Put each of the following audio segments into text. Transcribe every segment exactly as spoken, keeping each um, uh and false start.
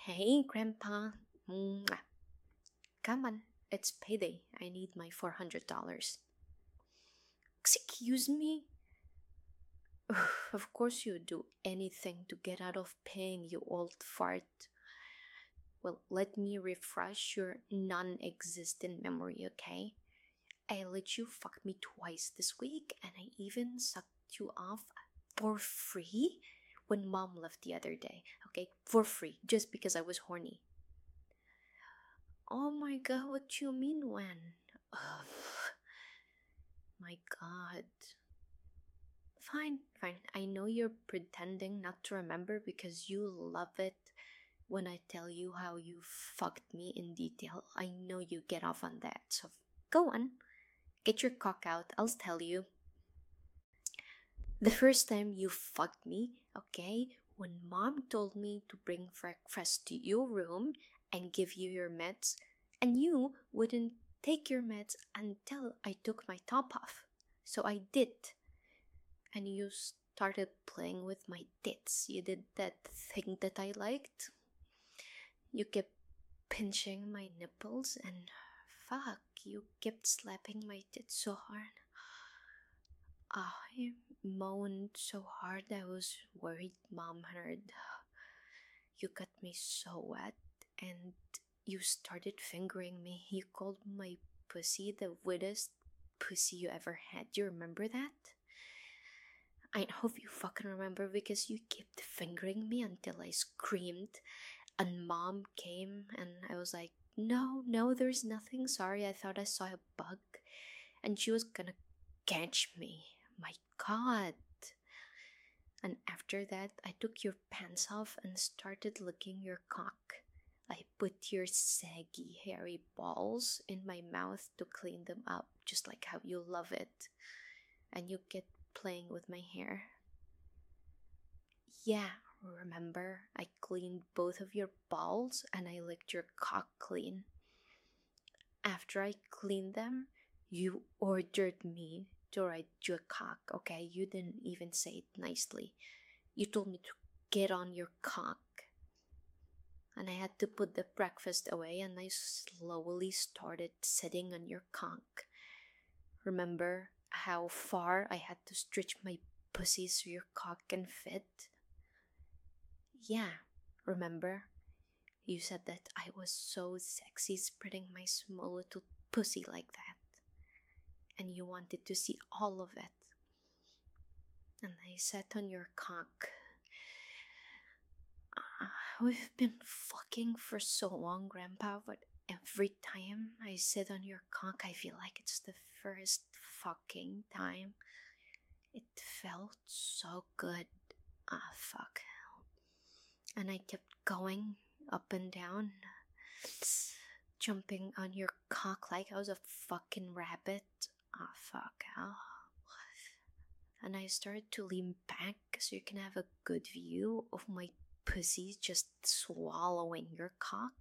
Hey, Grandpa. Mwah. Come on, it's payday. I need my four hundred dollars. Excuse me? Of course you'd do anything to get out of paying, you old fart. Well, let me refresh your non existent memory, okay? I let you fuck me twice this week, and I even sucked you off for free when mom left the other day, okay? For free, just because I was horny. Oh my god, what you mean when? Ugh. My god. Fine, fine. I know you're pretending not to remember because you love it when I tell you how you fucked me in detail. I know you get off on that, so go on. Get your cock out, I'll tell you. The first time you fucked me, okay, when mom told me to bring breakfast to your room and give you your meds, and you wouldn't take your meds until I took my top off. So I did. And you started playing with my tits. You did that thing that I liked. You kept pinching my nipples and fuck, you kept slapping my tits so hard. I moaned so hard I was worried mom heard. You got me so wet and you started fingering me. You called my pussy the wettest pussy you ever had. Do you remember that? I hope you fucking remember because you kept fingering me until I screamed and mom came and I was like, no, no, there's nothing. Sorry, I thought I saw a bug. And she was gonna catch me. My god. And after that, I took your pants off and started licking your cock. I put your saggy, hairy balls in my mouth to clean them up, just like how you love it. And you get playing with my hair. Yeah, remember? I cleaned both of your balls and I licked your cock clean. After I cleaned them, you ordered me to ride your cock, okay? You didn't even say it nicely. You told me to get on your cock. And I had to put the breakfast away and I slowly started sitting on your cock. Remember how far I had to stretch my pussy so your cock can fit? Yeah, remember? You said that I was so sexy spreading my small little pussy like that. And you wanted to see all of it. And I sat on your cock. Uh, we've been fucking for so long, Grandpa, but every time I sit on your cock, I feel like it's the first fucking time. It felt so good. Ah, fuck. And I kept going up and down, jumping on your cock like I was a fucking rabbit. Ah, fuck. Oh. And I started to lean back so you can have a good view of my pussy just swallowing your cock.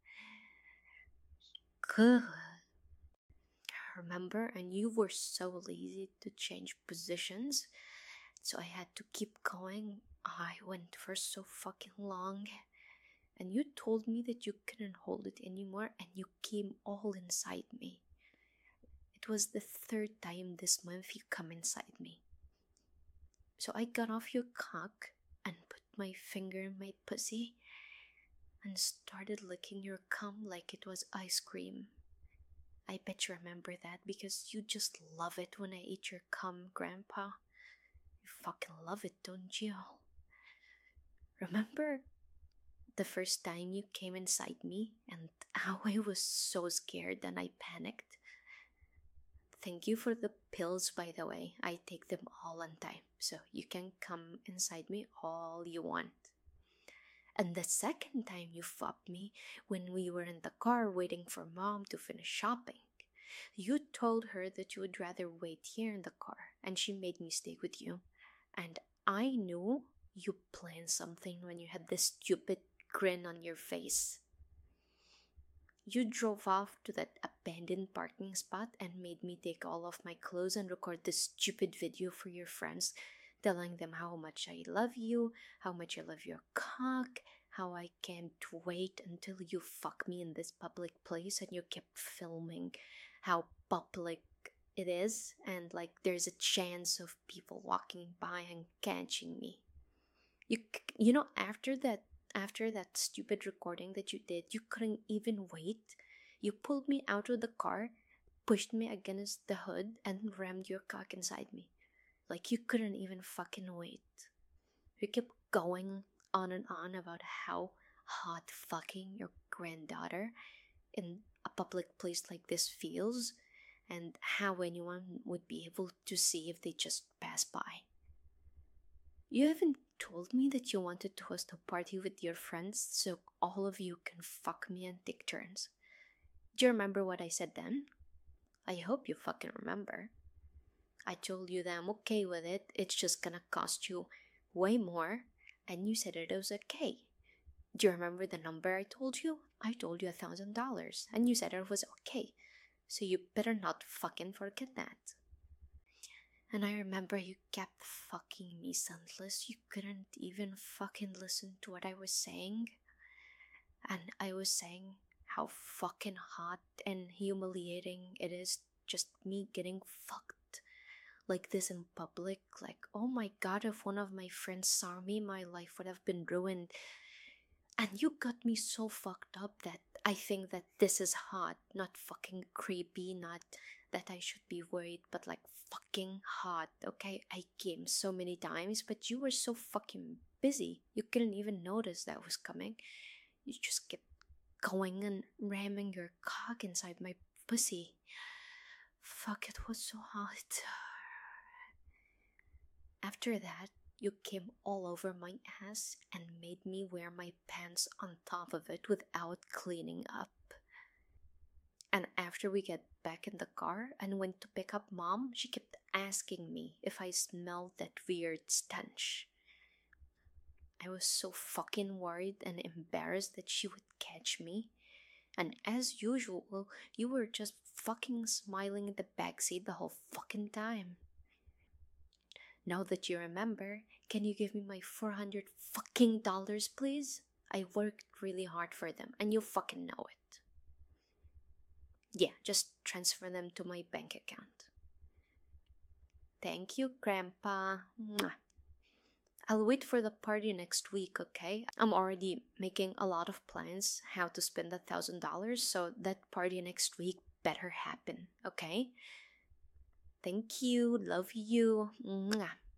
Good. Remember? And you were so lazy to change positions, so I had to keep going. I went for so fucking long. And you told me that you couldn't hold it anymore and you came all inside me. It was the third time this month you come inside me. So I got off your cock and put my finger in my pussy and started licking your cum like it was ice cream. I bet you remember that because you just love it when I eat your cum, Grandpa. You fucking love it, don't you? Remember the first time you came inside me and how I was so scared and I panicked? Thank you for the pills, by the way. I take them all on time, so you can come inside me all you want. And the second time you fucked me, when we were in the car waiting for mom to finish shopping, you told her that you would rather wait here in the car, and she made me stay with you. And I knew you planned something when you had this stupid grin on your face. You drove off to that abandoned parking spot and made me take all of my clothes and record this stupid video for your friends, telling them how much I love you, how much I love your cock, how I can't wait until you fuck me in this public place, and you kept filming how public it is, and like there's a chance of people walking by and catching me. You c- you know, after that after that stupid recording that you did, you couldn't even wait. You pulled me out of the car, pushed me against the hood, and rammed your cock inside me. Like you couldn't even fucking wait. You kept going on and on about how hot fucking your granddaughter in a public place like this feels, and how anyone would be able to see if they just pass by. You even told me that you wanted to host a party with your friends so all of you can fuck me and take turns. Do you remember what I said then? I hope you fucking remember. I told you that I'm okay with it, it's just gonna cost you way more, and you said it was okay. Do you remember the number I told you? I told you a thousand dollars, and you said it was okay. So you better not fucking forget that. And I remember you kept fucking me senseless. You couldn't even fucking listen to what I was saying. And I was saying how fucking hot and humiliating it is just me getting fucked like this in public. Like, oh my god, if one of my friends saw me, my life would have been ruined. And you got me so fucked up that I think that this is hot, not fucking creepy, not that I should be worried, but like fucking hot, okay? I came so many times, but you were so fucking busy. You couldn't even notice that was coming. You just kept going and ramming your cock inside my pussy. Fuck, it was so hot. After that, you came all over my ass and made me wear my pants on top of it without cleaning up. And after we get back in the car and went to pick up mom, she kept asking me if I smelled that weird stench. I was so fucking worried and embarrassed that she would catch me. And as usual, you were just fucking smiling in the backseat the whole fucking time. Now that you remember, can you give me my four hundred fucking dollars, please? I worked really hard for them, and you fucking know it. Yeah, just transfer them to my bank account. Thank you, Grandpa. Mwah. I'll wait for the party next week, okay? I'm already making a lot of plans how to spend that thousand dollars, so that party next week better happen, okay? Thank you, love you. Mwah.